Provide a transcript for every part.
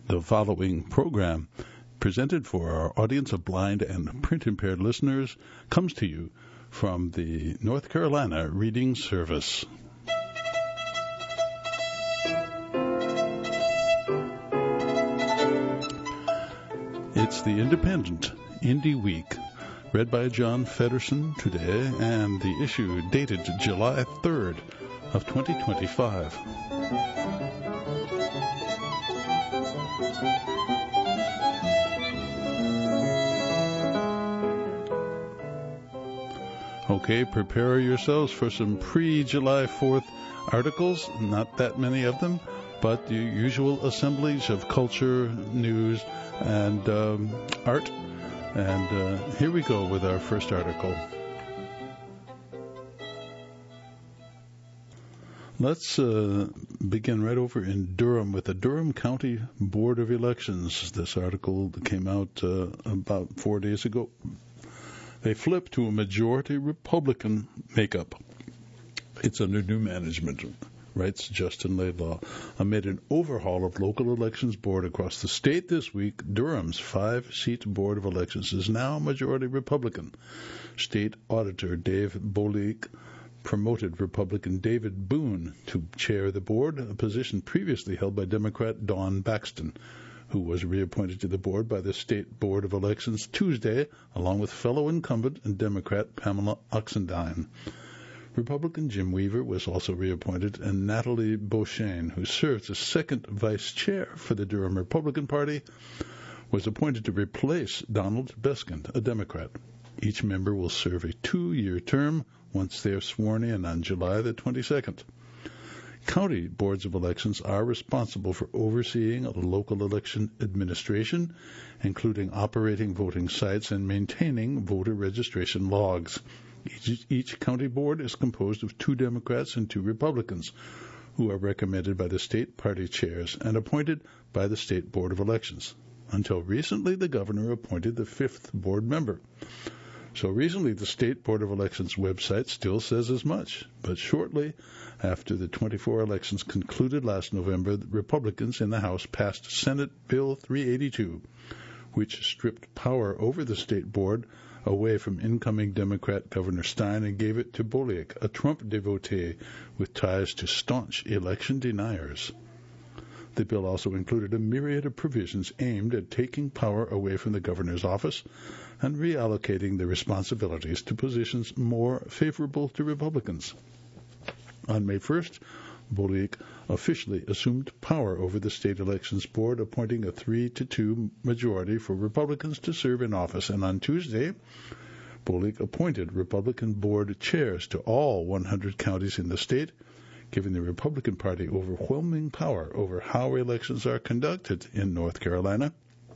The following program, presented for our audience of blind and print-impaired listeners, comes to you from the North Carolina Reading Service. It's the Independent Indie Week, read by John Feddersen today, and the issue dated July 3rd of 2025. Okay, prepare yourselves for some pre-July 4th articles, not that many of them, but the usual assemblage of culture, news, and art. And here we go with our first article. Let's begin right over in Durham with the Durham County Board of Elections. This article came out about 4 days ago. They flipped to a majority Republican makeup. It's under new management, writes Justin Laidlaw. Amid an overhaul of local elections board across the state this week, Durham's 5-seat Board of Elections is now majority Republican. State Auditor Dave Bolik promoted Republican David Boone to chair the board, a position previously held by Democrat Dawn Baxton, who was reappointed to the board by the State Board of Elections Tuesday, along with fellow incumbent and Democrat Pamela Oxendine. Republican Jim Weaver was also reappointed, and Natalie Beauchesne, who serves as second vice chair for the Durham Republican Party, was appointed to replace Donald Beskind, a Democrat. Each member will serve a 2-year term once they are sworn in on July the 22nd. County boards of elections are responsible for overseeing local election administration, including operating voting sites and maintaining voter registration logs. Each county board is composed of 2 Democrats and 2 Republicans, who are recommended by the state party chairs and appointed by the State Board of Elections. Until recently, the governor appointed the 5th board member. So recently, the State Board of Elections website still says as much, but shortly after the 24 elections concluded last November, the Republicans in the House passed Senate Bill 382, which stripped power over the state board away from incoming Democrat Governor Stein and gave it to Bolik, a Trump devotee with ties to staunch election deniers. The bill also included a myriad of provisions aimed at taking power away from the governor's office and reallocating the responsibilities to positions more favorable to Republicans. On May 1st, Bolik officially assumed power over the state elections board, appointing a 3-2 majority for Republicans to serve in office. And on Tuesday, Bolik appointed Republican board chairs to all 100 counties in the state, giving the Republican Party overwhelming power over how elections are conducted in North Carolina.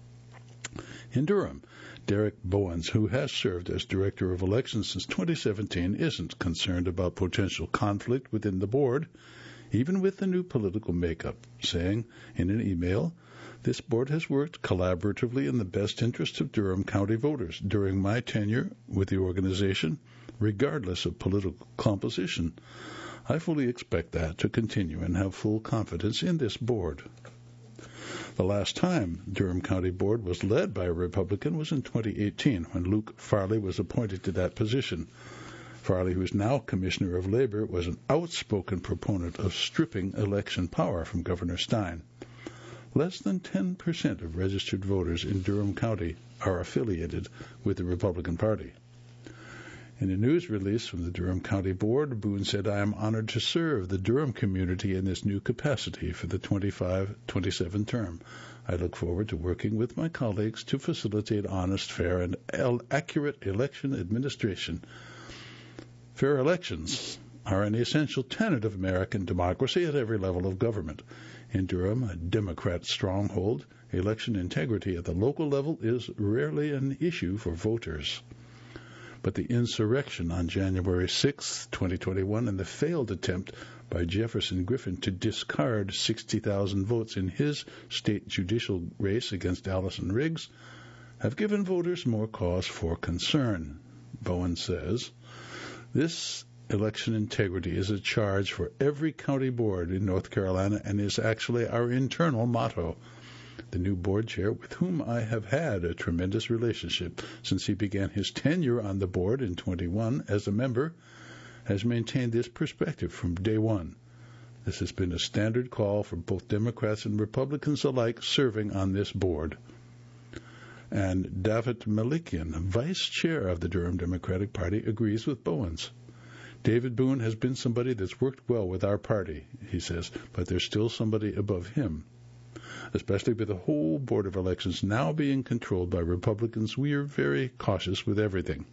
In Durham, Derek Bowens, who has served as Director of Elections since 2017, isn't concerned about potential conflict within the board, even with the new political makeup, saying in an email, "This board has worked collaboratively in the best interests of Durham County voters during my tenure with the organization, regardless of political composition. I fully expect that to continue and have full confidence in this board." The last time Durham County Board was led by a Republican was in 2018, when Luke Farley was appointed to that position. Farley, who is now Commissioner of Labor, was an outspoken proponent of stripping election power from Governor Stein. Less than 10% of registered voters in Durham County are affiliated with the Republican Party. In a news release from the Durham County Board, Boone said, "I am honored to serve the Durham community in this new capacity for the 25-27 term. I look forward to working with my colleagues to facilitate honest, fair, and accurate election administration. Fair elections are an essential tenet of American democracy at every level of government. In Durham, a Democrat stronghold, election integrity at the local level is rarely an issue for voters." But the insurrection on January 6, 2021, and the failed attempt by Jefferson Griffin to discard 60,000 votes in his state judicial race against Allison Riggs have given voters more cause for concern. Bowen says, "This election integrity is a charge for every county board in North Carolina and is actually our internal motto. the new board chair, with whom I have had a tremendous relationship since he began his tenure on the board in 21 as a member, has maintained this perspective from day one. This has been a standard call for both Democrats and Republicans alike serving on this board. And David Malikian, vice chair of the Durham Democratic Party, agrees with Bowens. David Boone has been somebody that's worked well with our party, he says, but there's still somebody above him. Especially with the whole Board of Elections now being controlled by Republicans, we are very cautious with everything.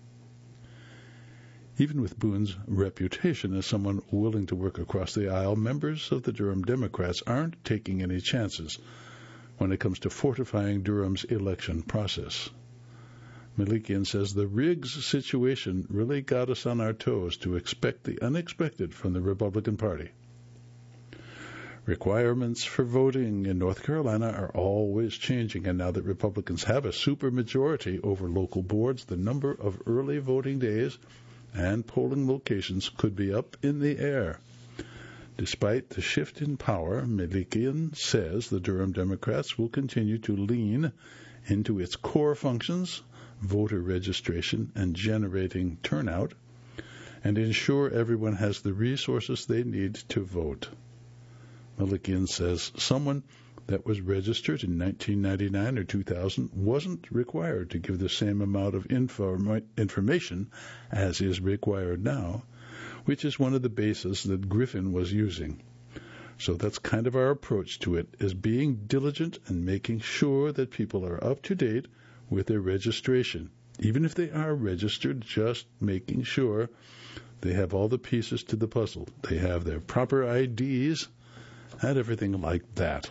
Even with Boone's reputation as someone willing to work across the aisle, members of the Durham Democrats aren't taking any chances when it comes to fortifying Durham's election process. Malikian says the Riggs situation really got us on our toes to expect the unexpected from the Republican Party. Requirements for voting in North Carolina are always changing, and now that Republicans have a supermajority over local boards, the number of early voting days and polling locations could be up in the air. Despite the shift in power, Malikian says the Durham Democrats will continue to lean into its core functions, voter registration and generating turnout, and ensure everyone has the resources they need to vote. Malikian says someone that was registered in 1999 or 2000 wasn't required to give the same amount of information as is required now, which is one of the bases that Griffin was using. So that's kind of our approach to it, is being diligent and making sure that people are up to date with their registration. Even if they are registered, just making sure they have all the pieces to the puzzle. They have their proper IDs and everything like that.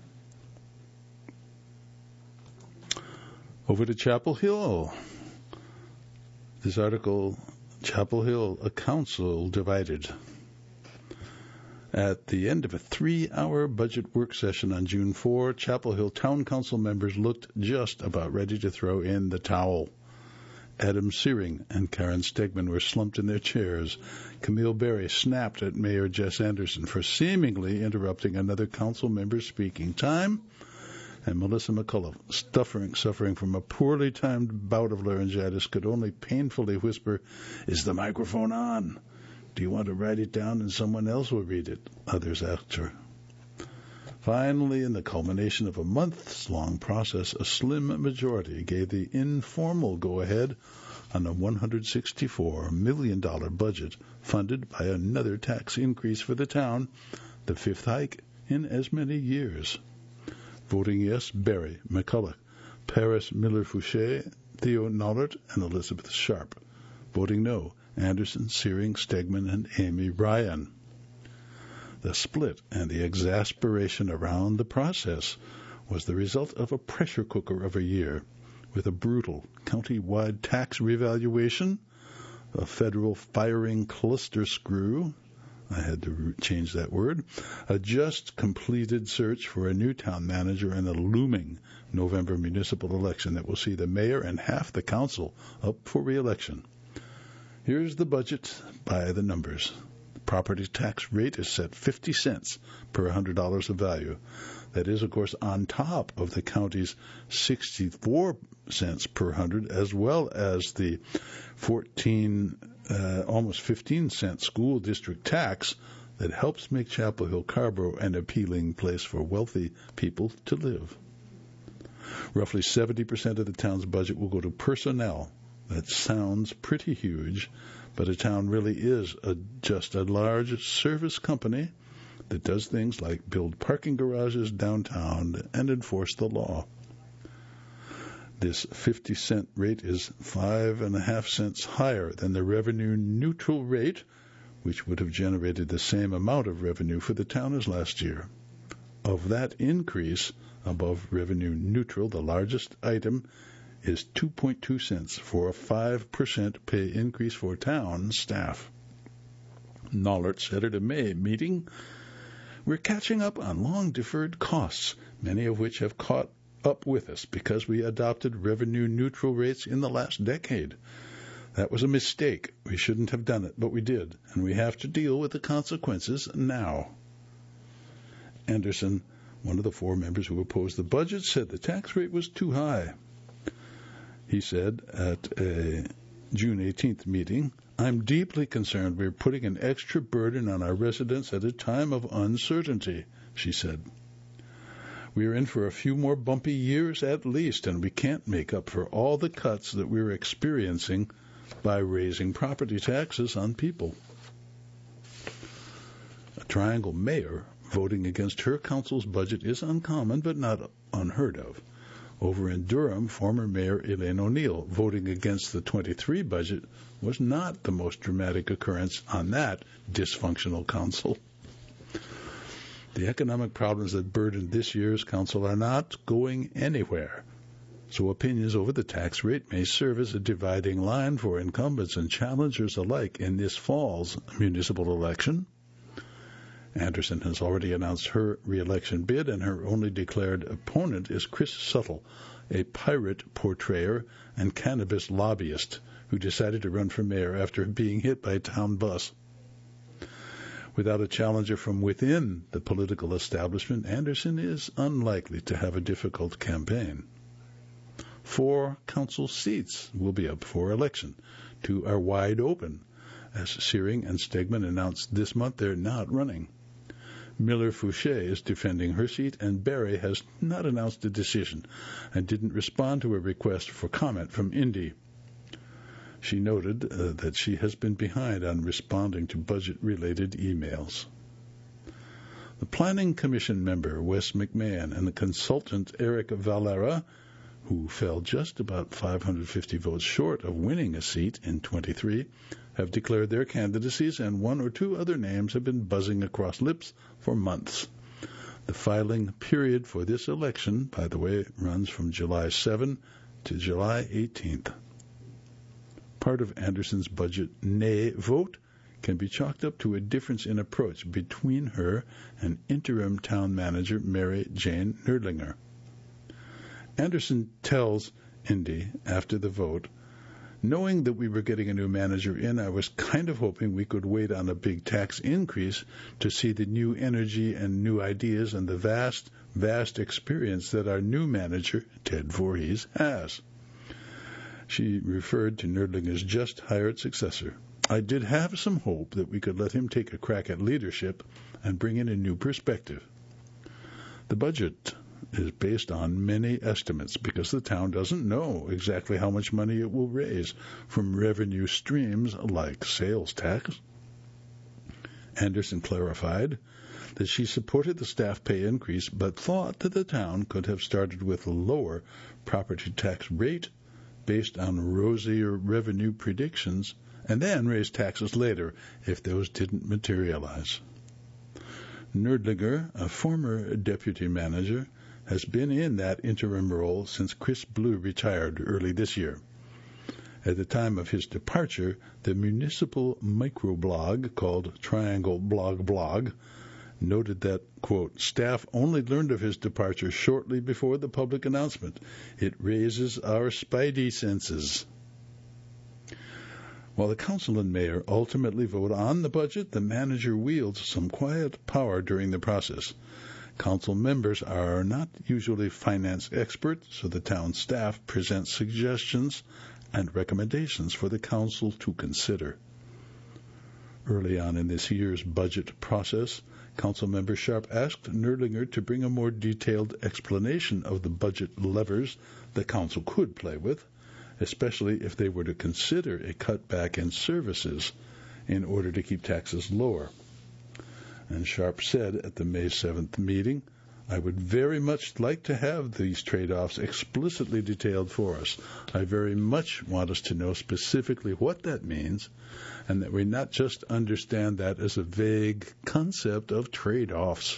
Over to Chapel Hill. This article, Chapel Hill, a council divided. At the end of a 3-hour budget work session on June 4, Chapel Hill Town Council members looked just about ready to throw in the towel. Adam Searing and Karen Stegman were slumped in their chairs. Camille Berry snapped at Mayor Jess Anderson for seemingly interrupting another council member's speaking time. And Melissa McCullough, suffering from a poorly timed bout of laryngitis, could only painfully whisper, "Is the microphone on? Do you want to write it down and someone else will read it?" Others asked her. Finally, in the culmination of a months-long process, a slim majority gave the informal go-ahead on a $164 million budget funded by another tax increase for the town, the fifth hike in as many years. Voting yes, Berry, McCullough, Paris Miller-Fouché, Theo Nollert, and Elizabeth Sharp. Voting no, Anderson, Searing, Stegman, and Amy Ryan. The split and the exasperation around the process was the result of a pressure cooker of a year, with a brutal county-wide tax revaluation, a federal firing cluster screw, I had to change that word, a just-completed search for a new town manager, and a looming November municipal election that will see the mayor and half the council up for re-election. Here's the budget by the numbers. The property tax rate is set 50 cents per $100 of value. That is, of course, on top of the county's 64 cents per 100, as well as the almost 15-cent school district tax that helps make Chapel Hill Carborough an appealing place for wealthy people to live. Roughly 70% of the town's budget will go to personnel. That sounds pretty huge, but a town really is just a large service company that does things like build parking garages downtown and enforce the law. This 50-cent rate is 5.5 cents higher than the revenue-neutral rate, which would have generated the same amount of revenue for the town as last year. Of that increase above revenue-neutral, the largest item is 2.2 cents for a 5% pay increase for town staff. Nollert said at a May meeting, "We're catching up on long-deferred costs, many of which have caught up with us because we adopted revenue-neutral rates in the last decade. That was a mistake. We shouldn't have done it, but we did, and we have to deal with the consequences now." Anderson One of the four members who opposed the budget said the tax rate was too high. He said at a June 18th meeting, "I'm deeply concerned we're putting an extra burden on our residents at a time of uncertainty," she said. "We are in for a few more bumpy years at least, and we can't make up for all the cuts that we're experiencing by raising property taxes on people." A Triangle mayor voting against her council's budget is uncommon but not unheard of. Over in Durham, former Mayor Elaine O'Neill voting against the 23 budget was not the most dramatic occurrence on that dysfunctional council. The economic problems that burden this year's council are not going anywhere, so opinions over the tax rate may serve as a dividing line for incumbents and challengers alike in this fall's municipal election. Anderson has already announced her re-election bid, and her only declared opponent is Chris Suttle, a pirate portrayer and cannabis lobbyist who decided to run for mayor after being hit by a town bus. Without a challenger from within the political establishment, Anderson is unlikely to have a difficult campaign. 4 council seats will be up for election. 2 are wide open, as Searing and Stegman announced this month they're not running. Miller Fouché is defending her seat, and Barry has not announced a decision and didn't respond to a request for comment from Indy. She noted that she has been behind on responding to budget-related emails. The Planning Commission member, Wes McMahon, and the consultant, Eric Valera, who fell just about 550 votes short of winning a seat in 23, have declared their candidacies, and 1 or 2 other names have been buzzing across lips for months. The filing period for this election, by the way, runs from July 7 to July 18th. Part of Anderson's budget nay vote can be chalked up to a difference in approach between her and interim town manager Mary Jane Nerdlinger. Anderson tells Indy after the vote, "Knowing that we were getting a new manager in, I was kind of hoping we could wait on a big tax increase to see the new energy and new ideas and the vast experience that our new manager, Ted Voorhees, has." She referred to Nerdlinger's just-hired successor. "I did have some hope that we could let him take a crack at leadership and bring in a new perspective." The budget is based on many estimates because the town doesn't know exactly how much money it will raise from revenue streams like sales tax. Anderson clarified that she supported the staff pay increase but thought that the town could have started with a lower property tax rate based on rosier revenue predictions and then raise taxes later if those didn't materialize. Nerdlinger, a former deputy manager, has been in that interim role since Chris Blue retired early this year. At the time of his departure, the municipal microblog called Triangle Blog noted that, quote, "Staff only learned of his departure shortly before the public announcement. It raises our spidey senses." While the council and mayor ultimately vote on the budget, the manager wields some quiet power during the process. Council members are not usually finance experts, so the town staff presents suggestions and recommendations for the council to consider. Early on in this year's budget process, Councilmember Sharp asked Nerdlinger to bring a more detailed explanation of the budget levers the council could play with, especially if they were to consider a cutback in services in order to keep taxes lower. And Sharp said at the May 7th meeting, "I would very much like to have these trade-offs explicitly detailed for us. I very much want us to know specifically what that means, and that we not just understand that as a vague concept of trade-offs."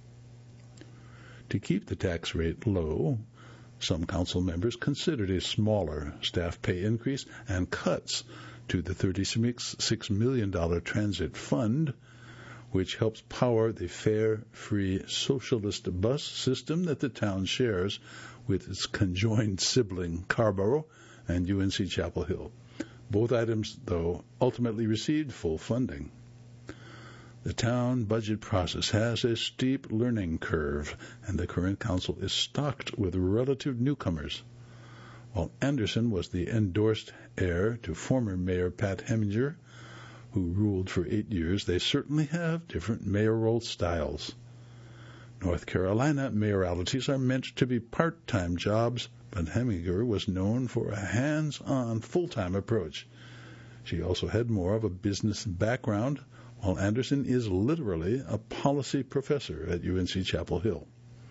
To keep the tax rate low, some council members considered a smaller staff pay increase and cuts to the $36 million transit fund, which helps power the fare, free socialist bus system that the town shares with its conjoined sibling Carborough and UNC Chapel Hill. Both items, though, ultimately received full funding. The town budget process has a steep learning curve, and the current council is stocked with relative newcomers. While Anderson was the endorsed heir to former Mayor Pat Heminger, who ruled for 8 years, they certainly have different mayoral styles. North Carolina mayoralties are meant to be part-time jobs, but Heminger was known for a hands-on, full-time approach. She also had more of a business background, while Anderson is literally a policy professor at UNC Chapel Hill.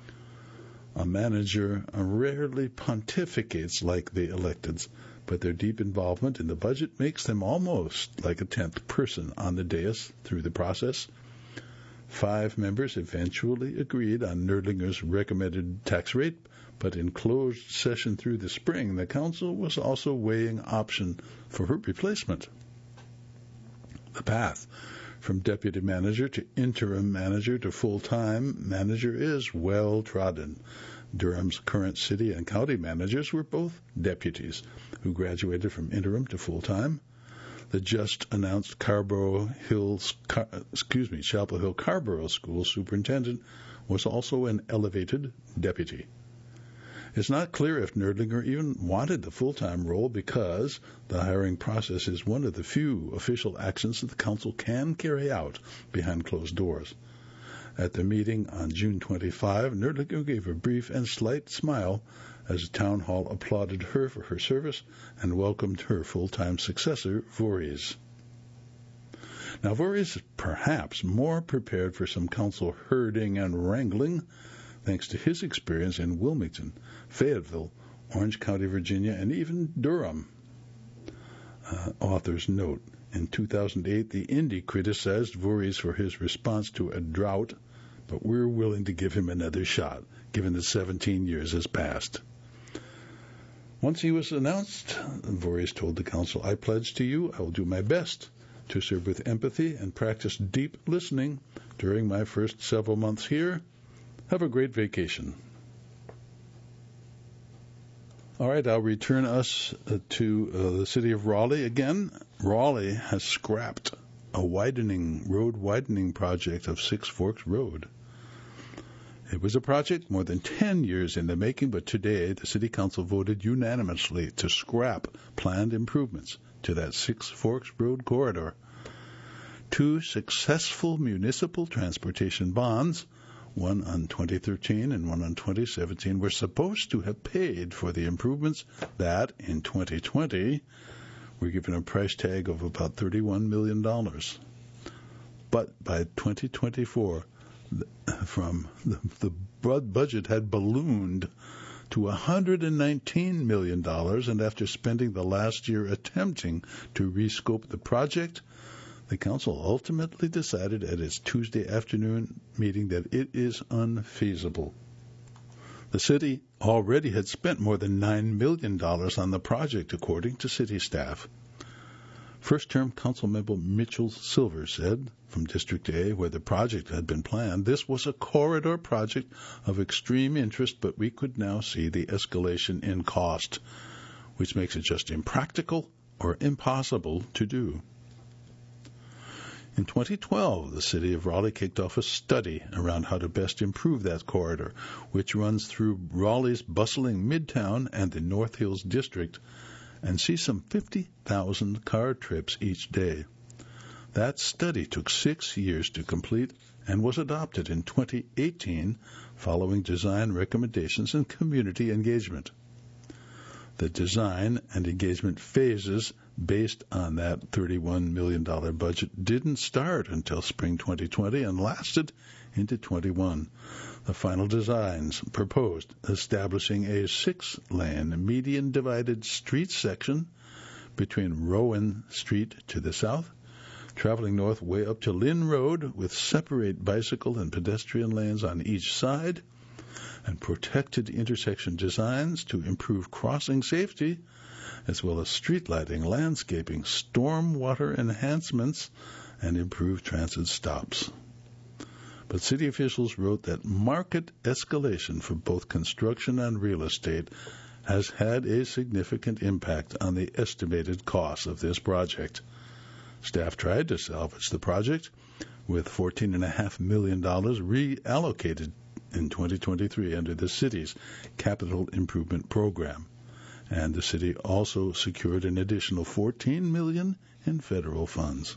A manager rarely pontificates like the electeds, but their deep involvement in the budget makes them almost like a 10th person on the dais through the process. 5 members eventually agreed on Nerdlinger's recommended tax rate, but in closed session through the spring, the council was also weighing option for her replacement. The path from deputy manager to interim manager to full-time manager is well trodden. Durham's current city and county managers were both deputies who graduated from interim to full-time. The just-announced Chapel Hill Carborough School superintendent was also an elevated deputy. It's not clear if Nerdlinger even wanted the full-time role because the hiring process is one of the few official actions that the council can carry out behind closed doors. At the meeting on June 25, Nerdlinger gave a brief and slight smile as the town hall applauded her for her service and welcomed her full-time successor, Voorhees. Now, Voorhees is perhaps more prepared for some council herding and wrangling, thanks to his experience in Wilmington, Fayetteville, Orange County, Virginia, and even Durham. Author's note, in 2008, the Indy criticized Voorhees for his response to a drought, but we're willing to give him another shot, given that 17 years has passed. Once he was announced, Voorhees told the council, I pledge to you I will do my best to serve with empathy and practice deep listening during my first several months here. Have a great vacation. All right, I'll return us to the city of Raleigh again. Raleigh has scrapped a road widening project of Six Forks Road. It was a project more than 10 years in the making, but today the City Council voted unanimously to scrap planned improvements to that Six Forks Road corridor. 2 successful municipal transportation bonds, one on 2013 and one on 2017, were supposed to have paid for the improvements that, in 2020, were given a price tag of about $31 million. But by 2024, the budget had ballooned to $119 million, and after spending the last year attempting to rescope the project, the council ultimately decided at its Tuesday afternoon meeting that it is unfeasible. The city already had spent more than $9 million on the project, according to city staff. First-term Councilmember Mitchell Silver said, from District A, where the project had been planned, this was a corridor project of extreme interest, but we could now see the escalation in cost, which makes it just impractical or impossible to do. In 2012, the city of Raleigh kicked off a study around how to best improve that corridor, which runs through Raleigh's bustling Midtown and the North Hills district, and sees some 50,000 car trips each day. That study took 6 years to complete and was adopted in 2018 following design recommendations and community engagement. The design and engagement phases based on that $31 million budget didn't start until spring 2020 and lasted into 21. The final designs proposed establishing a 6-lane median-divided street section between Rowan Street to the south, traveling north way up to Lynn Road with separate bicycle and pedestrian lanes on each side, and protected intersection designs to improve crossing safety, as well as street lighting, landscaping, stormwater enhancements, and improved transit stops. But city officials wrote that market escalation for both construction and real estate has had a significant impact on the estimated cost of this project. Staff tried to salvage the project, with $14.5 million reallocated in 2023 under the city's Capital Improvement Program. And the city also secured an additional $14 million in federal funds.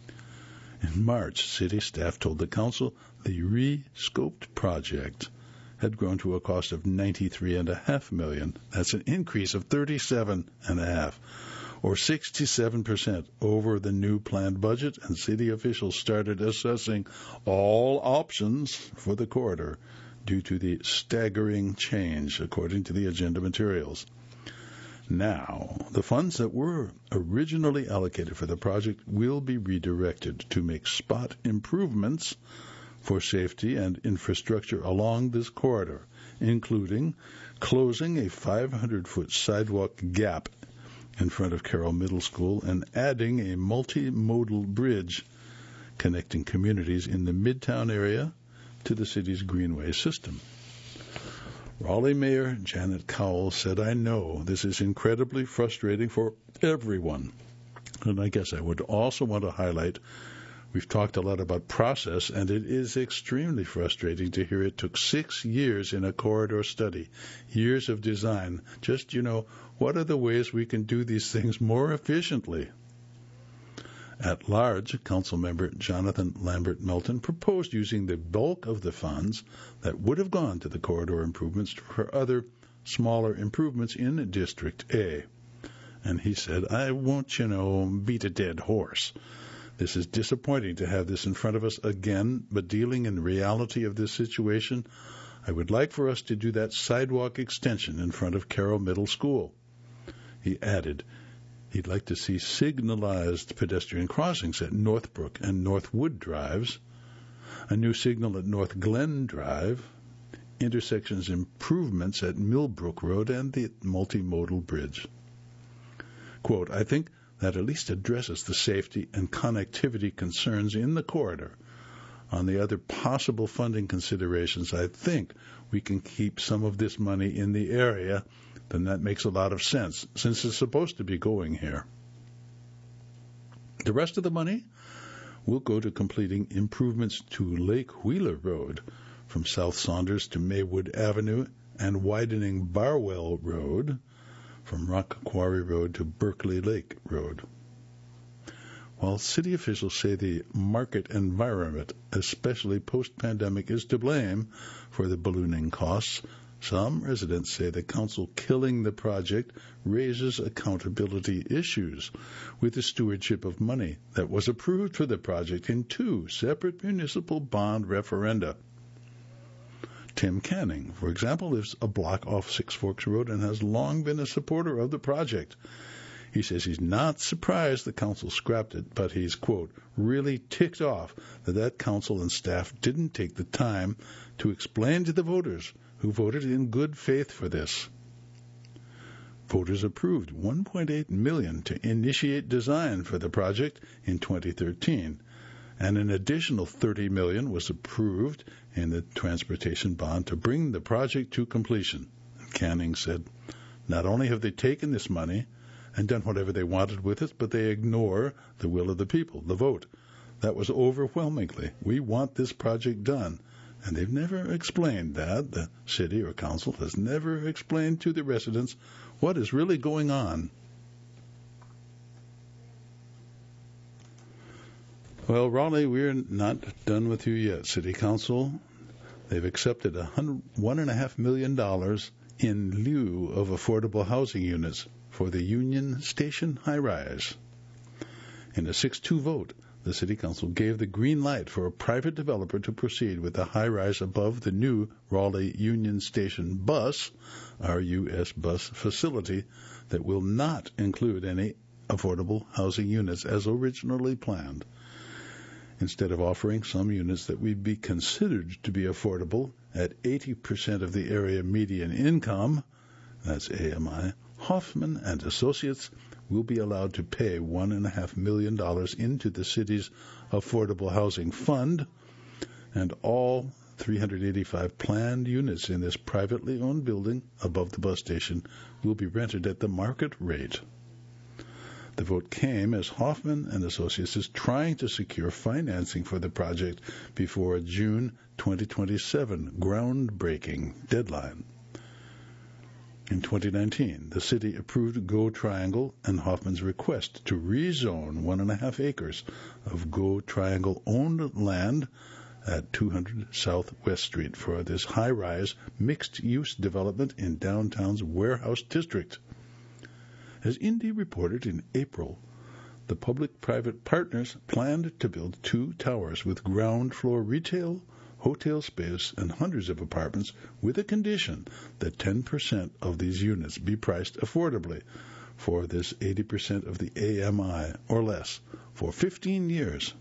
In March, city staff told the council the re-scoped project had grown to a cost of $93.5 million. That's an increase of $37.5, or 67% over the new planned budget, and city officials started assessing all options for the corridor due to the staggering change, according to the agenda materials. Now, the funds that were originally allocated for the project will be redirected to make spot improvements for safety and infrastructure along this corridor, including closing a 500-foot sidewalk gap in front of Carroll Middle School and adding a multimodal bridge connecting communities in the Midtown area to the city's greenway system. Raleigh Mayor Janet Cowell said, "I know this is incredibly frustrating for everyone." And I guess I would also want to highlight, we've talked a lot about process, and it is extremely frustrating to hear it took 6 years in a corridor study, years of design. Just, what are the ways we can do these things more efficiently? At large, Councilmember Jonathan Lambert Melton proposed using the bulk of the funds that would have gone to the corridor improvements for other smaller improvements in District A. And he said, "I won't, beat a dead horse. This is disappointing to have this in front of us again, but dealing in reality of this situation, I would like for us to do that sidewalk extension in front of Carroll Middle School." He added he'd like to see signalized pedestrian crossings at Northbrook and Northwood Drives, a new signal at North Glen Drive, intersections improvements at Millbrook Road, and the multimodal bridge. Quote, "I think that at least addresses the safety and connectivity concerns in the corridor. On the other possible funding considerations, I think we can keep some of this money in the area. Then that makes a lot of sense, since it's supposed to be going here. The rest of the money will go to completing improvements to Lake Wheeler Road from South Saunders to Maywood Avenue and widening Barwell Road from Rock Quarry Road to Berkeley Lake Road. While city officials say the market environment, especially post-pandemic, is to blame for the ballooning costs, some residents say the council killing the project raises accountability issues with the stewardship of money that was approved for the project in 2 separate municipal bond referenda. Tim Canning, for example, lives a block off Six Forks Road and has long been a supporter of the project. He says he's not surprised the council scrapped it, but he's, quote, really ticked off that council and staff didn't take the time to explain to the voters who voted in good faith for this. Voters approved $1.8 million to initiate design for the project in 2013, and an additional $30 million was approved in the transportation bond to bring the project to completion. Canning said, "Not only have they taken this money and done whatever they wanted with it, but they ignore the will of the people, the vote. That was overwhelmingly, we want this project done. And they've never explained that. The city or council has never explained to the residents what is really going on." Well, Raleigh, we're not done with you yet, City Council. They've accepted $1.5 million in lieu of affordable housing units for the Union Station high-rise. In a 6-2 vote, the City Council gave the green light for a private developer to proceed with the high-rise above the new Raleigh Union Station bus, RUS bus facility, that will not include any affordable housing units as originally planned. Instead of offering some units that would be considered to be affordable at 80% of the area median income, that's AMI, Hoffman and Associates will be allowed to pay $1.5 million into the city's Affordable Housing Fund, and all 385 planned units in this privately owned building above the bus station will be rented at the market rate. The vote came as Hoffman and Associates is trying to secure financing for the project before a June 2027 groundbreaking deadline. In 2019, the city approved Go Triangle and Hoffman's request to rezone 1.5 acres of Go Triangle-owned land at 200 South West Street for this high-rise, mixed-use development in downtown's Warehouse District. As Indy reported in April, the public-private partners planned to build 2 towers with ground-floor retail, hotel space, and hundreds of apartments with a condition that 10% of these units be priced affordably for this 80% of the AMI or less for 15 years.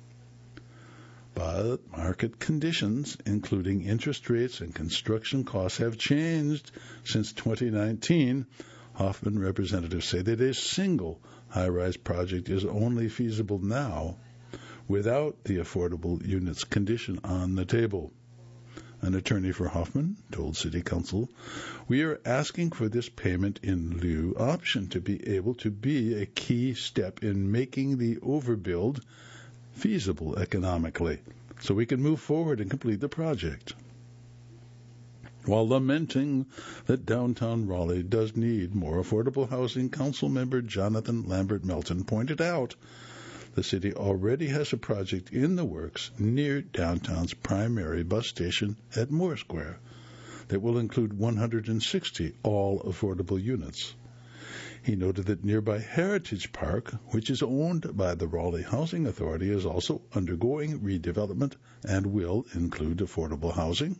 But market conditions, including interest rates and construction costs, have changed since 2019. Hoffman representatives say that a single high-rise project is only feasible now without the affordable units condition on the table. An attorney for Hoffman told City Council, "We are asking for this payment in lieu option to be able to be a key step in making the overbuild feasible economically, so we can move forward and complete the project." While lamenting that downtown Raleigh does need more affordable housing, Council member Jonathan Lambert Melton pointed out the city already has a project in the works near downtown's primary bus station at Moore Square that will include 160 all-affordable units. He noted that nearby Heritage Park, which is owned by the Raleigh Housing Authority, is also undergoing redevelopment and will include affordable housing.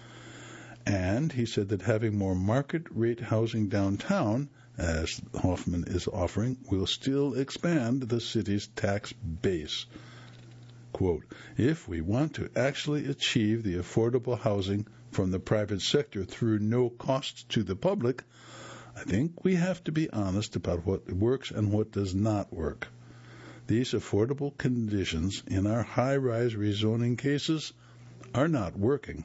And he said that having more market-rate housing downtown, as Hoffman is offering, will still expand the city's tax base. Quote, "If we want to actually achieve the affordable housing from the private sector through no cost to the public, I think we have to be honest about what works and what does not work. These affordable conditions in our high-rise rezoning cases are not working."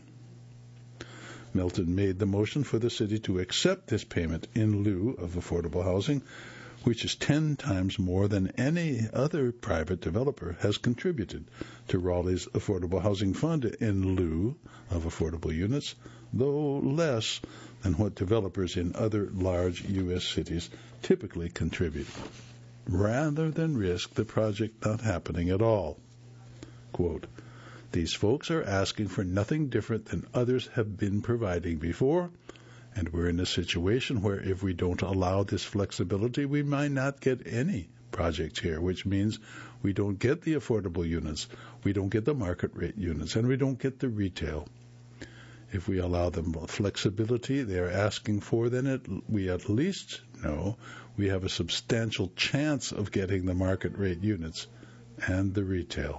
Melton made the motion for the city to accept this payment in lieu of affordable housing, which is 10 times more than any other private developer has contributed to Raleigh's Affordable Housing Fund in lieu of affordable units, though less than what developers in other large U.S. cities typically contribute, rather than risk the project not happening at all. Quote, "These folks are asking for nothing different than others have been providing before, and we're in a situation where if we don't allow this flexibility, we might not get any project here, which means we don't get the affordable units, we don't get the market rate units, and we don't get the retail. If we allow them flexibility they are asking for, then we at least know we have a substantial chance of getting the market rate units and the retail."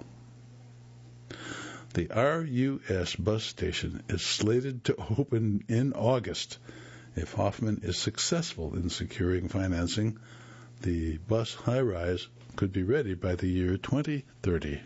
The RUS bus station is slated to open in August. If Hoffman is successful in securing financing, the bus high-rise could be ready by the year 2030.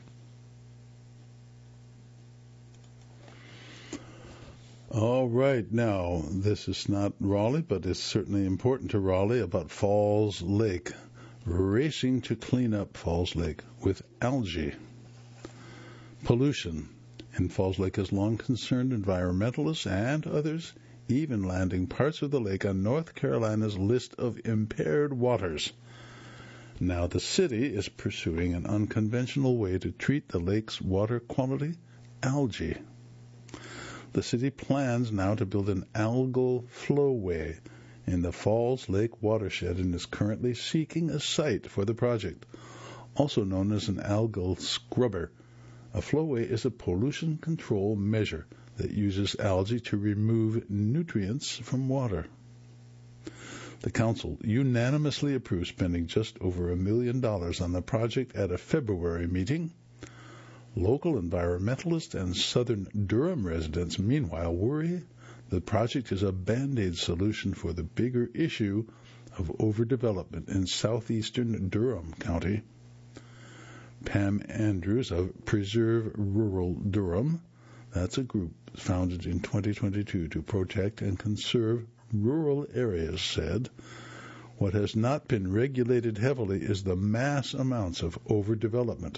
All right, now, this is not Raleigh, but it's certainly important to Raleigh about Falls Lake. Racing to clean up Falls Lake with algae. Pollution in Falls Lake has long concerned environmentalists and others, even landing parts of the lake on North Carolina's list of impaired waters. Now the city is pursuing an unconventional way to treat the lake's water quality, algae. The city plans now to build an algal flowway in the Falls Lake watershed and is currently seeking a site for the project, also known as an algal scrubber. A flowway is a pollution control measure that uses algae to remove nutrients from water. The council unanimously approved spending just over $1 million on the project at a February meeting. Local environmentalists and southern Durham residents, meanwhile, worry the project is a Band-Aid solution for the bigger issue of overdevelopment in southeastern Durham County. Pam Andrews of Preserve Rural Durham, that's a group founded in 2022 to protect and conserve rural areas, said, What has not been regulated heavily is the mass amounts of overdevelopment.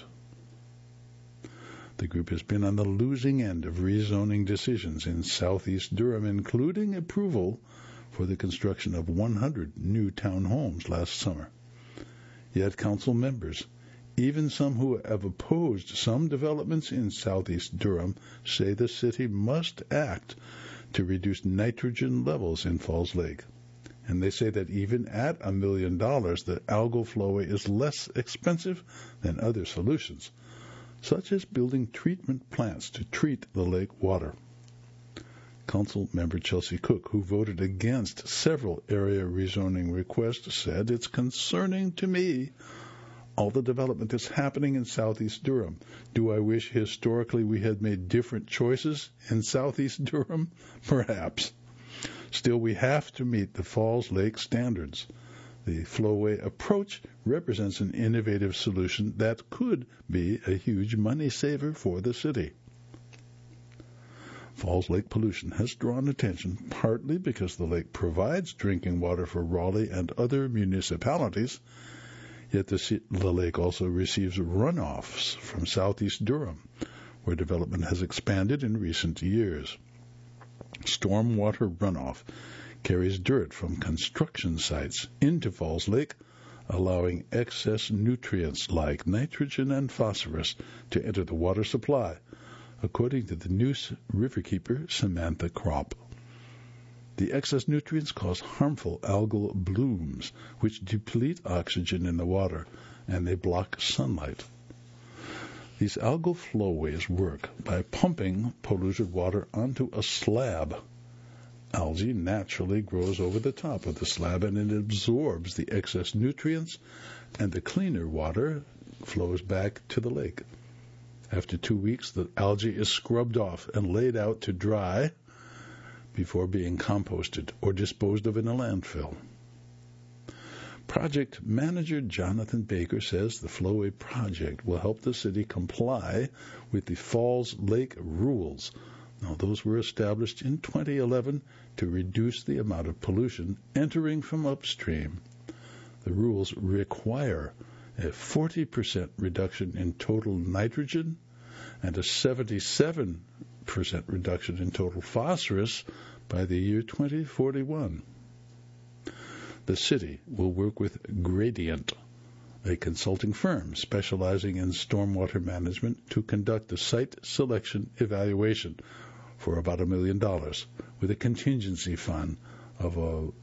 The group has been on the losing end of rezoning decisions in southeast Durham, including approval for the construction of 100 new townhomes last summer. Yet council members, even some who have opposed some developments in southeast Durham, say the city must act to reduce nitrogen levels in Falls Lake. And they say that even at $1 million, the algal flowway is less expensive than other solutions, such as building treatment plants to treat the lake water. Council member Chelsea Cook, who voted against several area rezoning requests, said, "It's concerning to me all the development that's happening in southeast Durham. Do I wish historically we had made different choices in southeast Durham? Perhaps. Still, we have to meet the Falls Lake standards. The flowway approach represents an innovative solution that could be a huge money saver for the city." Falls Lake pollution has drawn attention partly because the lake provides drinking water for Raleigh and other municipalities, yet the lake also receives runoffs from southeast Durham, where development has expanded in recent years. Stormwater runoff carries dirt from construction sites into Falls Lake, allowing excess nutrients like nitrogen and phosphorus to enter the water supply, according to the Neuse riverkeeper Samantha Kropp. The excess nutrients cause harmful algal blooms, which deplete oxygen in the water, and they block sunlight. These algal flowways work by pumping polluted water onto a slab. Algae naturally grows over the top of the slab, and it absorbs the excess nutrients, and the cleaner water flows back to the lake. After 2 weeks, the algae is scrubbed off and laid out to dry before being composted or disposed of in a landfill. Project manager Jonathan Baker says the Flowway project will help the city comply with the Falls Lake rules. Now, those were established in 2011 to reduce the amount of pollution entering from upstream. The rules require a 40% reduction in total nitrogen and a 77% reduction in total phosphorus by the year 2041. The city will work with Gradient, a consulting firm specializing in stormwater management, to conduct a site selection evaluation for about $1 million, with a contingency fund of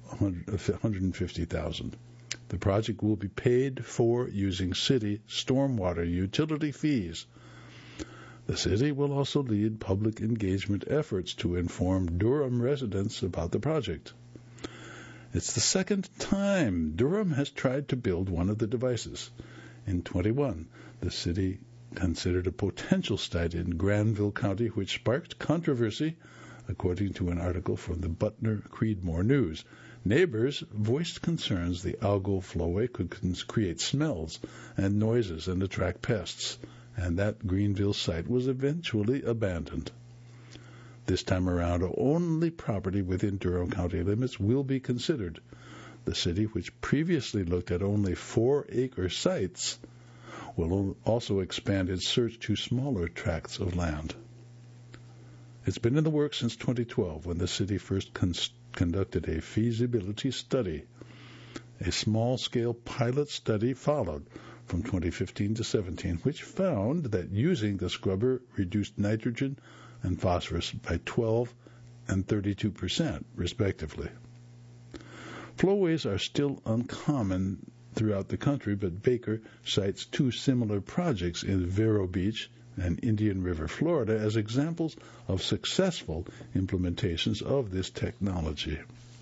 $150,000. The project will be paid for using city stormwater utility fees. The city will also lead public engagement efforts to inform Durham residents about the project. It's the second time Durham has tried to build one of the devices. In 21, the city considered a potential site in Granville County, which sparked controversy, according to an article from the Butner-Creedmoor News. Neighbors voiced concerns the algal flowway could create smells and noises and attract pests, and that Greenville site was eventually abandoned. This time around, only property within Durham County limits will be considered. The city, which previously looked at only 4-acre sites, will also expand its search to smaller tracts of land. It's been in the works since 2012, when the city first conducted a feasibility study. A small-scale pilot study followed from 2015 to 17, which found that using the scrubber reduced nitrogen and phosphorus by 12 and 32%, respectively. Flowways are still uncommon throughout the country, but Baker cites 2 similar projects in Vero Beach and Indian River, Florida, as examples of successful implementations of this technology.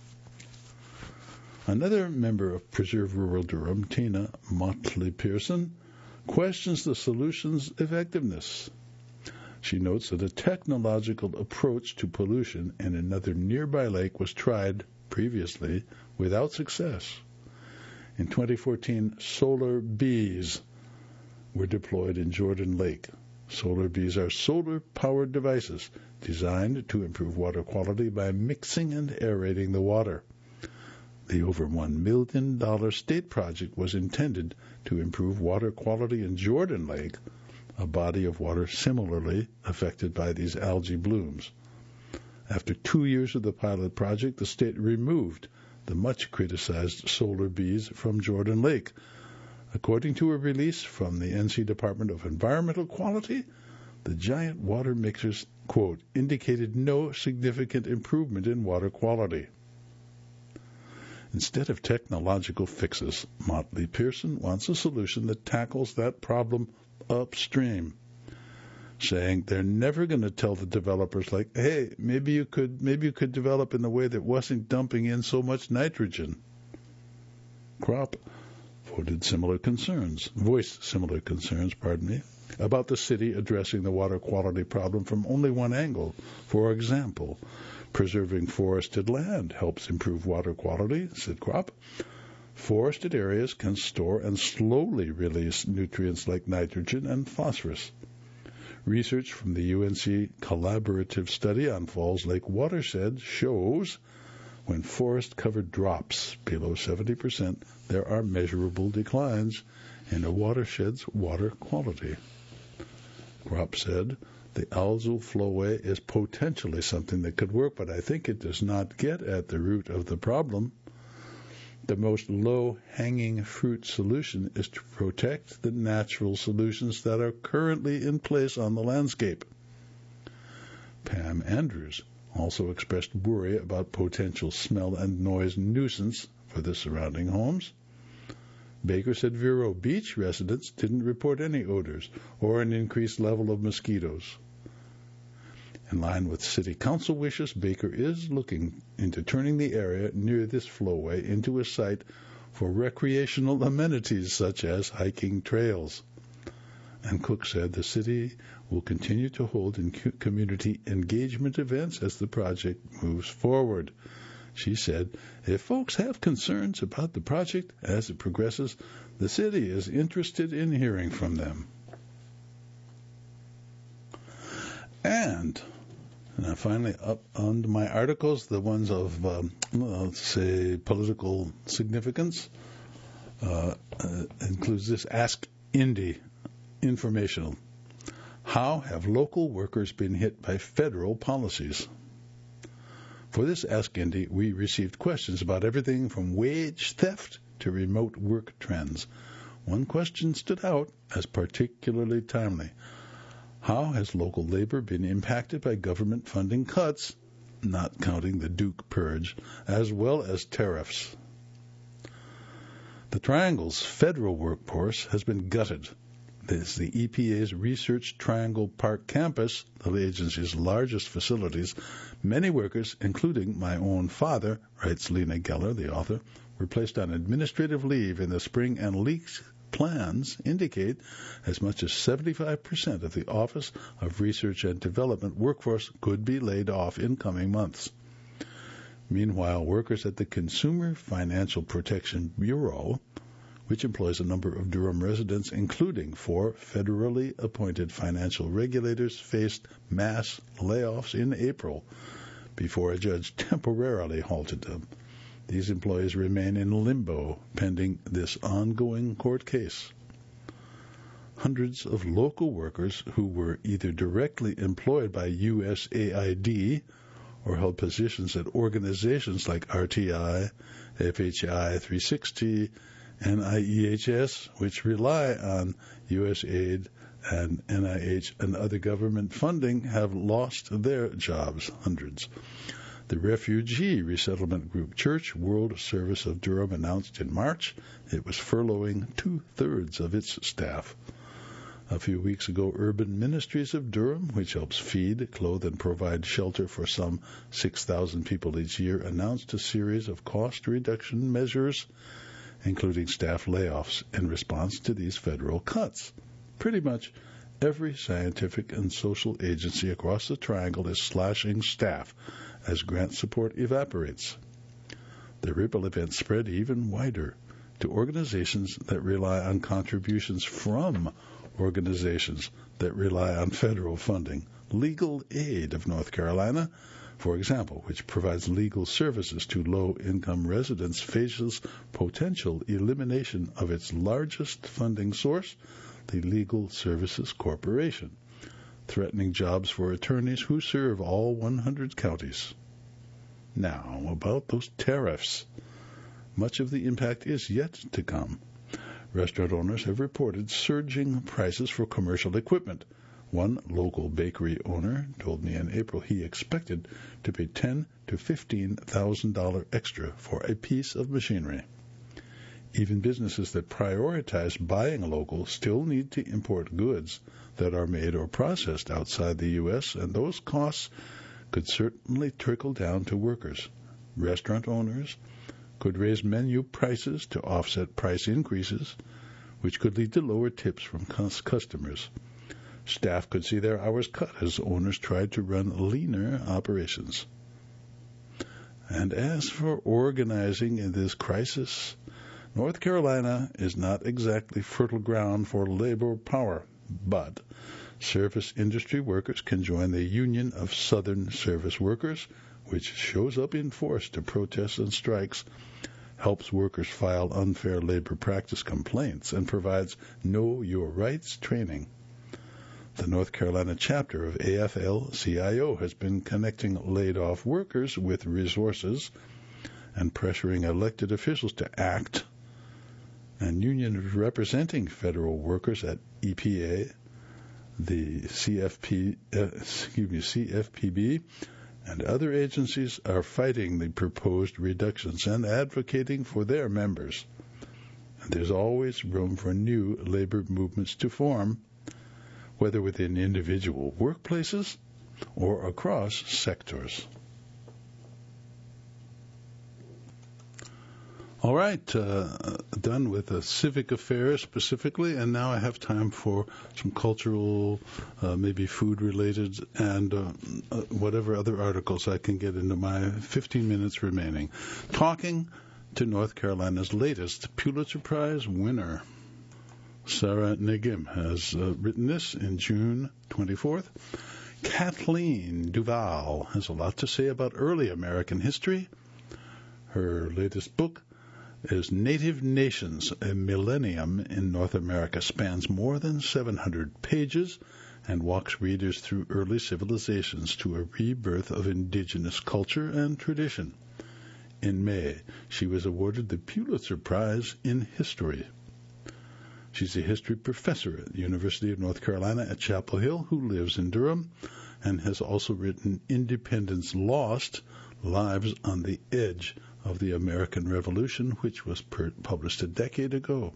Another member of Preserve Rural Durham, Tina Motley-Pearson, questions the solution's effectiveness. She notes that a technological approach to pollution in another nearby lake was tried previously without success. In 2014, solar bees were deployed in Jordan Lake. Solar bees are solar-powered devices designed to improve water quality by mixing and aerating the water. The over $1 million state project was intended to improve water quality in Jordan Lake, a body of water similarly affected by these algae blooms. After 2 years of the pilot project, the state removed the much-criticized solar bees from Jordan Lake. According to a release from the NC Department of Environmental Quality, the giant water mixers, quote, indicated no significant improvement in water quality. Instead of technological fixes, Motley Pearson wants a solution that tackles that problem upstream, saying they're never going to tell the developers, like, hey, maybe you could develop in a way that wasn't dumping in so much nitrogen. Crop voiced similar concerns, about the city addressing the water quality problem from only one angle. For example, preserving forested land helps improve water quality, said Crop. Forested areas can store and slowly release nutrients like nitrogen and phosphorus. Research from the UNC Collaborative Study on Falls Lake Watershed shows when forest cover drops below 70%, there are measurable declines in a watershed's water quality. Crop said, the Alzul flowway is potentially something that could work, but I think it does not get at the root of the problem. The most low-hanging fruit solution is to protect the natural solutions that are currently in place on the landscape. Pam Andrews also expressed worry about potential smell and noise nuisance for the surrounding homes. Baker said Vero Beach residents didn't report any odors or an increased level of mosquitoes. In line with City Council wishes, Baker is looking into turning the area near this flowway into a site for recreational amenities such as hiking trails. And Cook said the city will continue to hold community engagement events as the project moves forward. She said, if folks have concerns about the project as it progresses, the city is interested in hearing from them. And finally, up on my articles, the ones of, let's say, political significance, includes this Ask Indy informational. How have local workers been hit by federal policies? For this Ask Indy, we received questions about everything from wage theft to remote work trends. One question stood out as particularly timely. How has local labor been impacted by government funding cuts, not counting the Duke purge, as well as tariffs? The Triangle's federal workforce has been gutted. This is the EPA's Research Triangle Park campus, the agency's largest facilities. Many workers, including my own father, writes Lena Geller, the author, were placed on administrative leave in the spring, and leaked plans indicate as much as 75% of the Office of Research and Development workforce could be laid off in coming months. Meanwhile, workers at the Consumer Financial Protection Bureau, which employs a number of Durham residents, including 4 federally appointed financial regulators, faced mass layoffs in April before a judge temporarily halted them. These employees remain in limbo pending this ongoing court case. Hundreds of local workers who were either directly employed by USAID or held positions at organizations like RTI, FHI 360, and IEHS, which rely on USAID and NIH and other government funding, have lost their jobs, hundreds. The refugee resettlement group Church World Service of Durham announced in March it was furloughing 2/3 of its staff. A few weeks ago, Urban Ministries of Durham, which helps feed, clothe, and provide shelter for some 6,000 people each year, announced a series of cost reduction measures, including staff layoffs, in response to these federal cuts. Pretty much every scientific and social agency across the Triangle is slashing staff as grant support evaporates. The ripple event spread even wider to organizations that rely on contributions from organizations that rely on federal funding. Legal Aid of North Carolina, for example, which provides legal services to low-income residents, faces potential elimination of its largest funding source, the Legal Services Corporation, threatening jobs for attorneys who serve all 100 counties. Now, about those tariffs. Much of the impact is yet to come. Restaurant owners have reported surging prices for commercial equipment. One local bakery owner told me in April he expected to pay $10,000 to $15,000 extra for a piece of machinery. Even businesses that prioritize buying local still need to import goods that are made or processed outside the U.S., and those costs could certainly trickle down to workers. Restaurant owners could raise menu prices to offset price increases, which could lead to lower tips from customers. Staff could see their hours cut as owners tried to run leaner operations. And as for organizing in this crisis, North Carolina is not exactly fertile ground for labor power, but service industry workers can join the Union of Southern Service Workers, which shows up in force to protests and strikes, helps workers file unfair labor practice complaints, and provides Know Your Rights training. The North Carolina chapter of AFL-CIO has been connecting laid-off workers with resources and pressuring elected officials to act, and unions representing federal workers at EPA, the CFPB, and other agencies are fighting the proposed reductions and advocating for their members. And there's always room for new labor movements to form, whether within individual workplaces or across sectors. All right, done with civic affairs specifically, and now I have time for some cultural, maybe food-related, and whatever other articles I can get into my 15 minutes remaining. Talking to North Carolina's latest Pulitzer Prize winner. Sarah Negim has written this in June 24th. Kathleen Duval has a lot to say about early American history. Her latest book is Native Nations, A Millennium in North America, spans more than 700 pages and walks readers through early civilizations to a rebirth of indigenous culture and tradition. In May, she was awarded the Pulitzer Prize in History. She's a history professor at the University of North Carolina at Chapel Hill who lives in Durham and has also written Independence Lost, Lives on the Edge of the American Revolution, which was published a decade ago.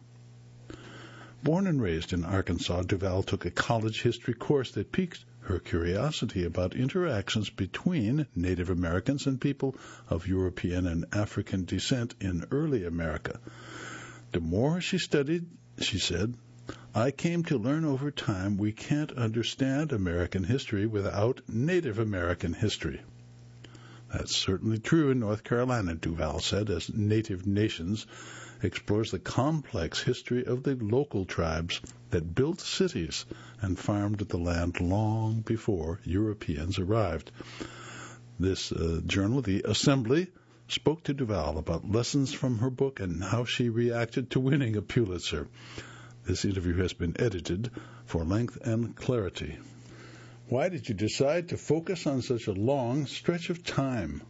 Born and raised in Arkansas, Duval took a college history course that piqued her curiosity about interactions between Native Americans and people of European and African descent in early America. The more she studied, she said, I came to learn over time we can't understand American history without Native American history. That's certainly true in North Carolina, Duval said, as Native Nations explores the complex history of the local tribes that built cities and farmed the land long before Europeans arrived. This journal, The Assembly, spoke to Duval about lessons from her book and how she reacted to winning a Pulitzer. This interview has been edited for length and clarity. Why did you decide to focus on such a long stretch of time?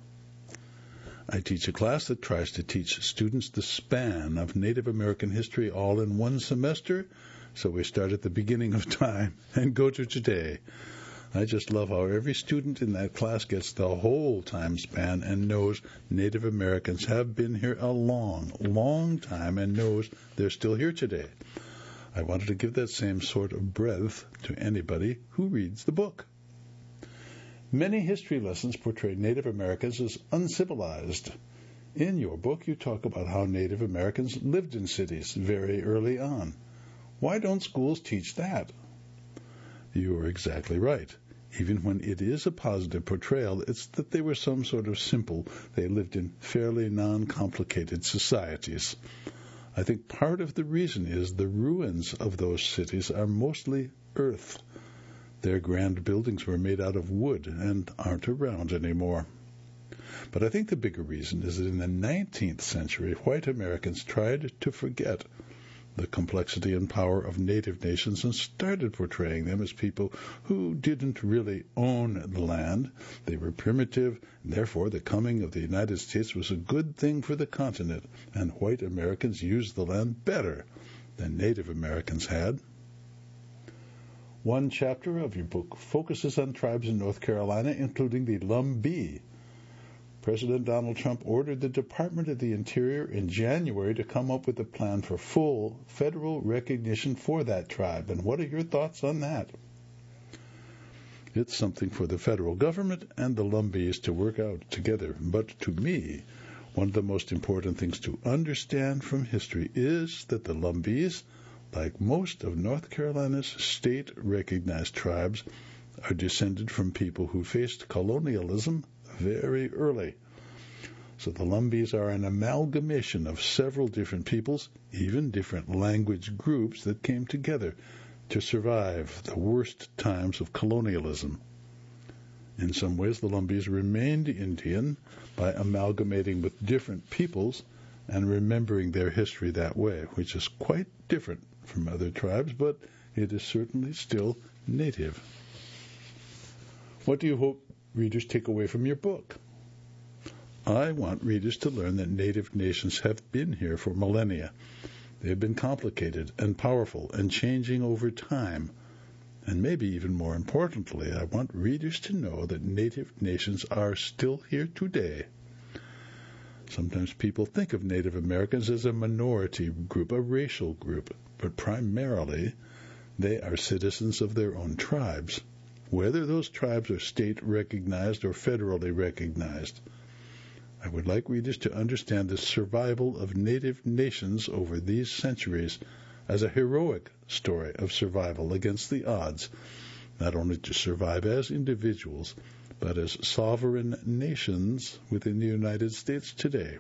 I teach a class that tries to teach students the span of Native American history all in one semester, so we start at the beginning of time and go to today. I just love how every student in that class gets the whole time span and knows Native Americans have been here a long, long time and knows they're still here today. I wanted to give that same sort of breadth to anybody who reads the book. Many history lessons portray Native Americans as uncivilized. In your book, you talk about how Native Americans lived in cities very early on. Why don't schools teach that? You are exactly right. Even when it is a positive portrayal, it's that they were some sort of simple. They lived in fairly non-complicated societies. I think part of the reason is the ruins of those cities are mostly earth. Their grand buildings were made out of wood and aren't around anymore. But I think the bigger reason is that in the 19th century, white Americans tried to forget the complexity and power of native nations and started portraying them as people who didn't really own the land. They were primitive, and therefore the coming of the United States was a good thing for the continent, and white Americans used the land better than Native Americans had. One chapter of your book focuses on tribes in North Carolina, including the Lumbee. President Donald Trump ordered the Department of the Interior in January to come up with a plan for full federal recognition for that tribe. And what are your thoughts on that? It's something for the federal government and the Lumbees to work out together. But to me, one of the most important things to understand from history is that the Lumbees, like most of North Carolina's state-recognized tribes, are descended from people who faced colonialism very early. So the Lumbees are an amalgamation of several different peoples, even different language groups that came together to survive the worst times of colonialism. In some ways, the Lumbees remained Indian by amalgamating with different peoples and remembering their history that way, which is quite different from other tribes, but it is certainly still native. What do you hope readers take away from your book? I want readers to learn that native nations have been here for millennia. They have been complicated and powerful and changing over time. And maybe even more importantly, I want readers to know that native nations are still here today. Sometimes people think of Native Americans as a minority group, a racial group, but primarily they are citizens of their own tribes, whether those tribes are state-recognized or federally recognized. I would like readers to understand the survival of native nations over these centuries as a heroic story of survival against the odds, not only to survive as individuals, but as sovereign nations within the United States today.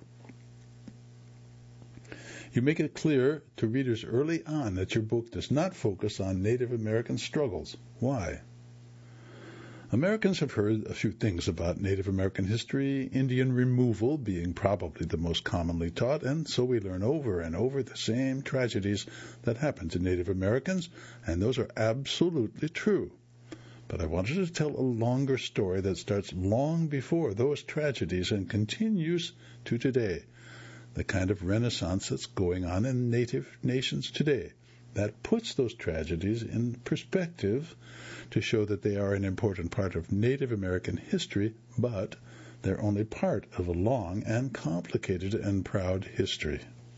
You make it clear to readers early on that your book does not focus on Native American struggles. Why? Americans have heard a few things about Native American history, Indian removal being probably the most commonly taught, and so we learn over and over the same tragedies that happened to Native Americans, and those are absolutely true. But I wanted to tell a longer story that starts long before those tragedies and continues to today, the kind of renaissance that's going on in native nations today that puts those tragedies in perspective to show that they are an important part of Native American history, but they're only part of a long and complicated and proud history.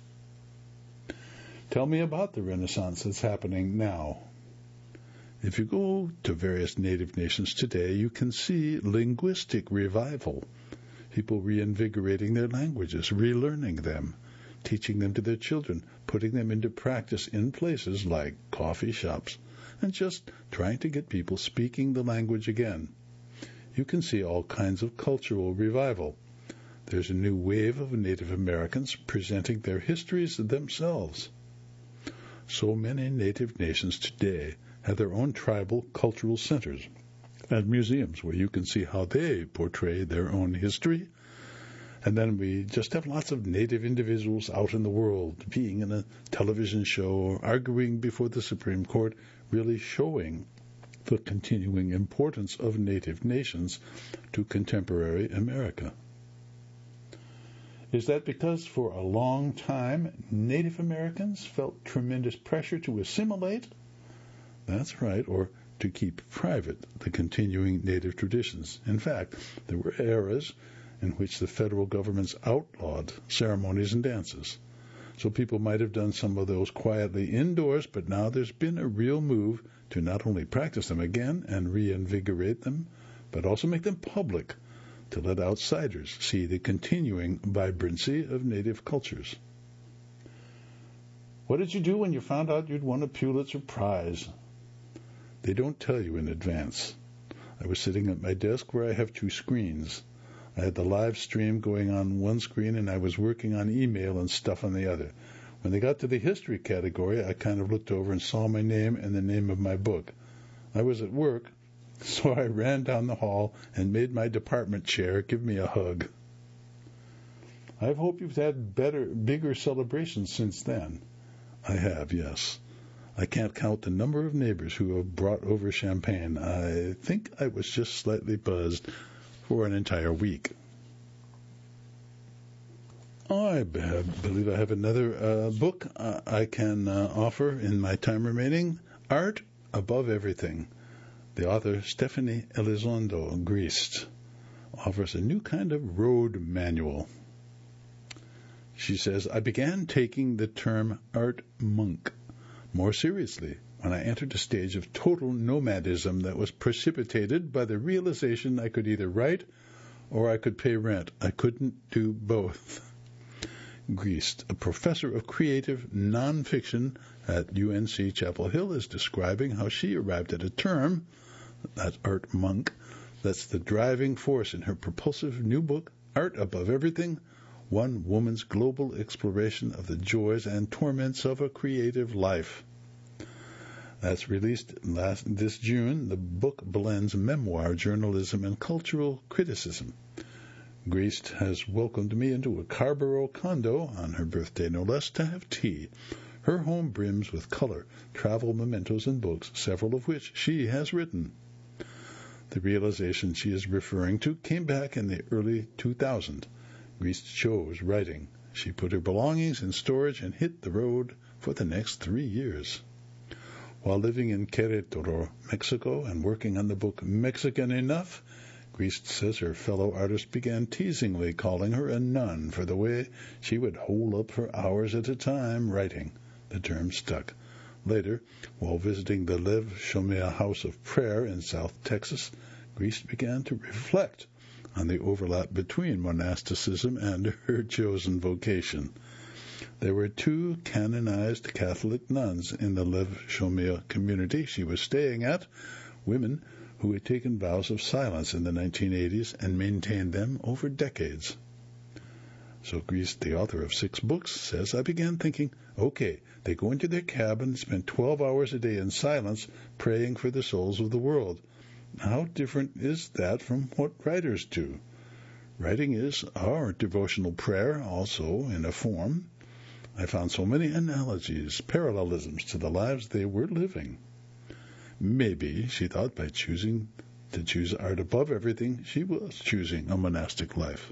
Tell me about the Renaissance that's happening now. If you go to various Native nations today, you can see linguistic revival, people reinvigorating their languages, relearning them, teaching them to their children, putting them into practice in places like coffee shops, and just trying to get people speaking the language again. You can see all kinds of cultural revival. There's a new wave of Native Americans presenting their histories themselves. So many Native nations today have their own tribal cultural centers and museums where you can see how they portray their own history. And then we just have lots of Native individuals out in the world, being in a television show or arguing before the Supreme Court, really showing the continuing importance of Native nations to contemporary America. Is that because for a long time Native Americans felt tremendous pressure to assimilate? That's right, or to keep private the continuing Native traditions. In fact, there were eras in which the federal governments outlawed ceremonies and dances. So people might have done some of those quietly indoors, but now there's been a real move to not only practice them again and reinvigorate them, but also make them public to let outsiders see the continuing vibrancy of Native cultures. What did you do when you found out you'd won a Pulitzer Prize? They don't tell you in advance. I was sitting at my desk where I have two screens. I had the live stream going on one screen, and I was working on email and stuff on the other. When they got to the history category, I kind of looked over and saw my name and the name of my book. I was at work, So I ran down the hall and made my department chair give me a hug. I hope you've had bigger celebrations since then. I have, yes. I can't count the number of neighbors who have brought over champagne. I think I was just slightly buzzed for an entire week. I believe I have another book I can offer in my time remaining. Art Above Everything. The author, Stephanie Elizondo, Grist, offers a new kind of road manual. She says, I began taking the term art monk more seriously when I entered a stage of total nomadism that was precipitated by the realization I could either write or I could pay rent. I couldn't do both. Grist, a professor of creative nonfiction at UNC Chapel Hill, is describing how she arrived at a term, that art monk, that's the driving force in her propulsive new book, Art Above Everything, One Woman's Global Exploration of the Joys and Torments of a Creative Life. That's released this June. The book blends memoir, journalism, and cultural criticism. Grist has welcomed me into a Carborough condo on her birthday, no less, to have tea. Her home brims with color, travel mementos, and books, several of which she has written. The realization she is referring to came back in the early 2000s. Grist chose writing. She put her belongings in storage and hit the road for the next 3 years. While living in Querétaro, Mexico, and working on the book Mexican Enough, Grist says her fellow artists began teasingly calling her a nun for the way she would hole up for hours at a time writing. The term stuck. Later, while visiting the Lev Shomea House of Prayer in South Texas, Grist began to reflect on the overlap between monasticism and her chosen vocation. There were 2 canonized Catholic nuns in the Lev Shomea community she was staying at, women who had taken vows of silence in the 1980s and maintained them over decades. So Grist, the author of 6 books, says, I began thinking, okay, they go into their cabin and spend 12 hours a day in silence praying for the souls of the world. How different is that from what writers do? Writing is our devotional prayer, also in a form. I found so many analogies, parallelisms to the lives they were living. Maybe, she thought, by choosing to choose art above everything, she was choosing a monastic life.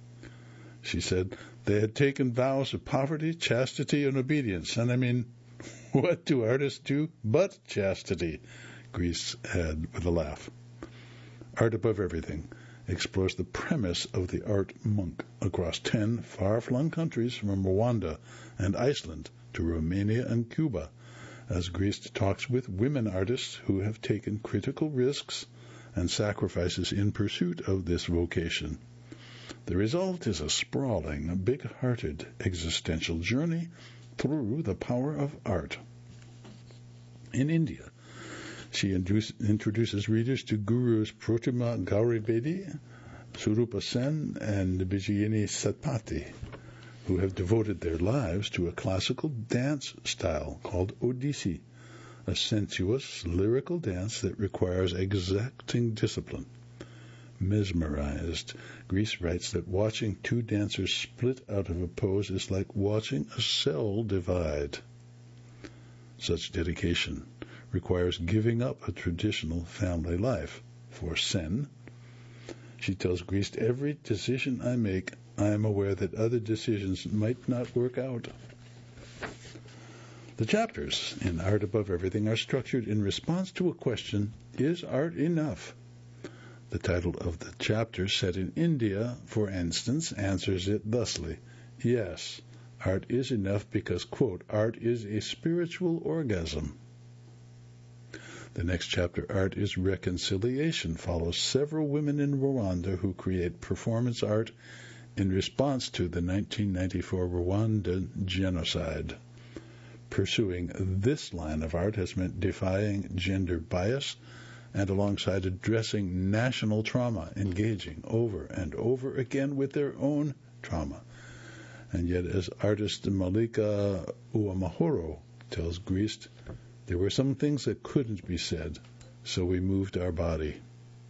She said they had taken vows of poverty, chastity, and obedience. And I mean, what do artists do but chastity? Grist had with a laugh. Art Above Everything explores the premise of the art monk across 10 far-flung countries from Rwanda and Iceland to Romania and Cuba, as Grist talks with women artists who have taken critical risks and sacrifices in pursuit of this vocation. The result is a sprawling, big-hearted existential journey through the power of art. In India, she introduces readers to gurus Pratima Gaurivedi, Surupa Sen, and Vijayini Satpathy, who have devoted their lives to a classical dance style called Odissi, a sensuous, lyrical dance that requires exacting discipline. Mesmerized, Grist writes that watching 2 dancers split out of a pose is like watching a cell divide. Such dedication requires giving up a traditional family life. For Sen, she tells Grist, every decision I make, I am aware that other decisions might not work out. The chapters in Art Above Everything are structured in response to a question, is art enough? The title of the chapter, set in India, for instance, answers it thusly. Yes, art is enough because, quote, art is a spiritual orgasm. The next chapter, Art is Reconciliation, follows several women in Rwanda who create performance art in response to the 1994 Rwandan genocide. Pursuing this line of art has meant defying gender bias and, alongside addressing national trauma, engaging over and over again with their own trauma. And yet, as artist Malika Uwamahoro tells Grist, there were some things that couldn't be said, so we moved our body.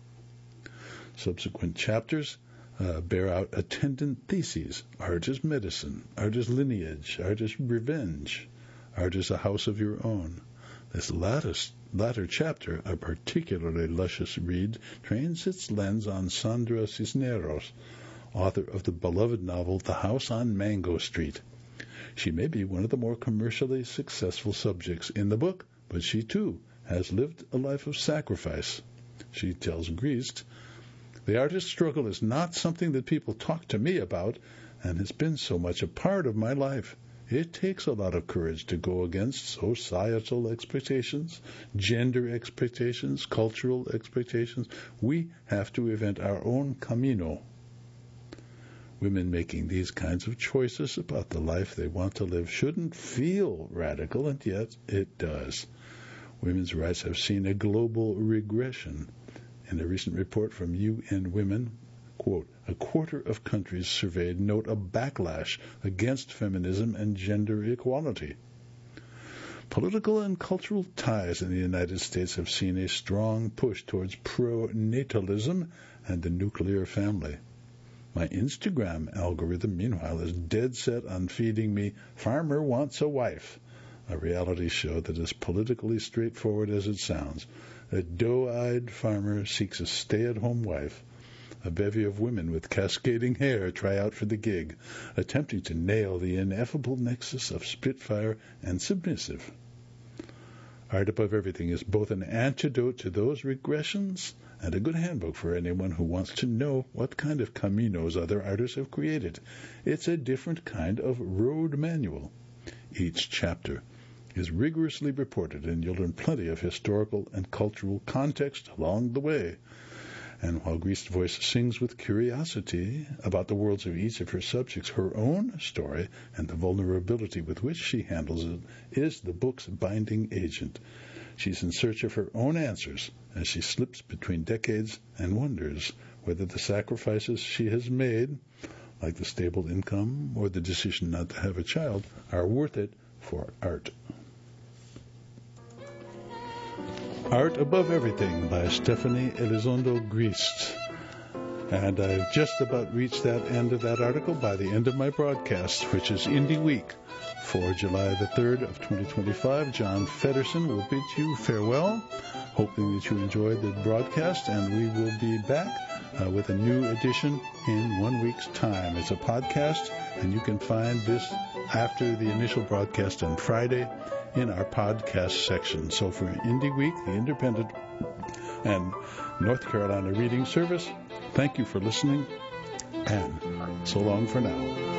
Subsequent chapters bear out attendant theses. Art is medicine. Art is lineage. Art is revenge. Art is a house of your own. This latter chapter, a particularly luscious read, trains its lens on Sandra Cisneros, author of the beloved novel The House on Mango Street. She may be one of the more commercially successful subjects in the book, but she too has lived a life of sacrifice. She tells Grist, "The artist's struggle is not something that people talk to me about and has been so much a part of my life. It takes a lot of courage to go against societal expectations, gender expectations, cultural expectations. We have to invent our own camino." Women making these kinds of choices about the life they want to live shouldn't feel radical, and yet it does. Women's rights have seen a global regression. In a recent report from UN Women, quote, "A quarter of countries surveyed note a backlash against feminism and gender equality." Political and cultural ties in the United States have seen a strong push towards pro-natalism and the nuclear family. My Instagram algorithm, meanwhile, is dead set on feeding me Farmer Wants a Wife, a reality show that is politically straightforward as it sounds. A doe-eyed farmer seeks a stay-at-home wife. A bevy of women with cascading hair try out for the gig, attempting to nail the ineffable nexus of Spitfire and Submissive. Art Above Everything is both an antidote to those regressions and a good handbook for anyone who wants to know what kind of caminos other artists have created. It's a different kind of road manual. Each chapter is rigorously reported, and you'll learn plenty of historical and cultural context along the way. And while Grist Voice sings with curiosity about the worlds of each of her subjects, her own story and the vulnerability with which she handles it is the book's binding agent. She's in search of her own answers as she slips between decades and wonders whether the sacrifices she has made, like the stable income or the decision not to have a child, are worth it for art. Art Above Everything by Stephanie Elizondo Grist. And I've just about reached that end of that article by the end of my broadcast, which is Indie Week for July the 3rd of 2025. John Feddersen will bid you farewell, hoping that you enjoyed the broadcast, and we will be back with a new edition in 1 week's time. It's a podcast, and you can find this after the initial broadcast on Friday in our podcast section. So for Indie Week, the Independent and North Carolina Reading Service, thank you for listening, and so long for now.